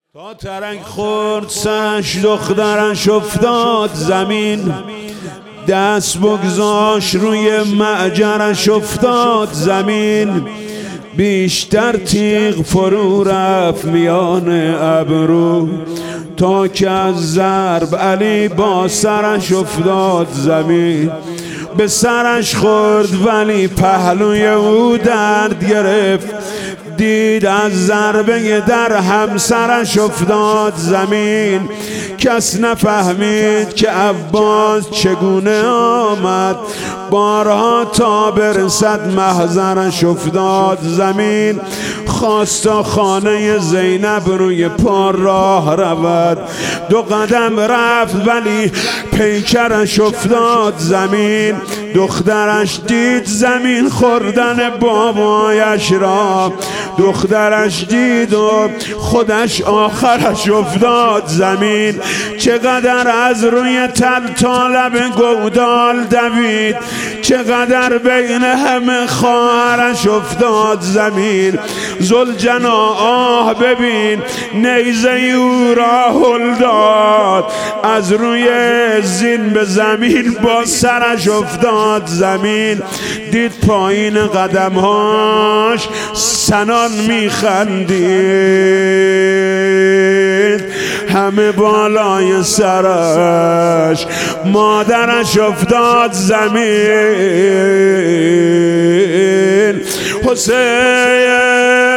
تا ترک خورد سرش دخترش افتاد زمین، دست بگذاش روی معجرش افتاد زمین، بیشتر تیغ فرو رفت میان ابرو تا که از ضرب علی با سرش افتاد زمین. به سرش خورد ولی پهلوی او درد گرفت، دید از ضربه در همسرش افتاد زمین. کس نفهمید که عباس چگونه آمد، بارها تا برسد محضرش افتاد زمین. خواست تا خانه زینب روی پا راه رود، 2 قدم رفت ولی پیکرش افتاد زمین. دخترش دید زمین خوردن بابایش را، دخترش دید و خودش آخرش افتاد زمین. چقدر از روی طلب گودال دوید، چقدر بین همه خواهرش افتاد زمین. ذوالجنا آه ببین نیزه او را هل داد، از روی زین به زمین با سرش افتاد زمین. دید پایین قدمهاش سنان میخندید، همه بالای سرش مادرش افتاد زمین. حسین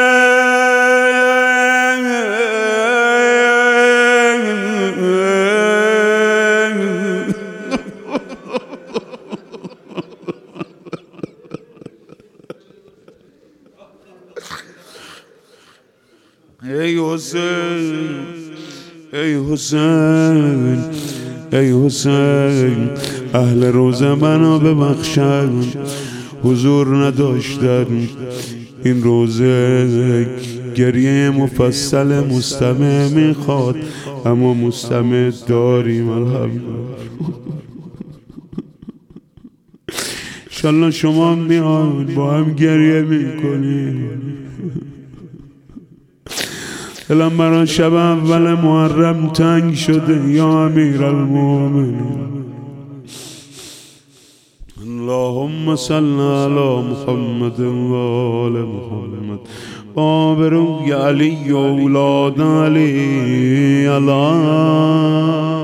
ای حسین ای حسین ای حسین، اهل روز منو ببخشن، حضور نداشتن این روزه. گریه مفصل مستمع میخواد، اما مستمع داریم الحمدلله. انشالله شما میاد با هم گریه میکنیم. دلم برای شب اول محرم تنگ شده یا امیر المؤمنین. اللهم صل علی محمد و آل محمد آبروی علی و اولاد علی.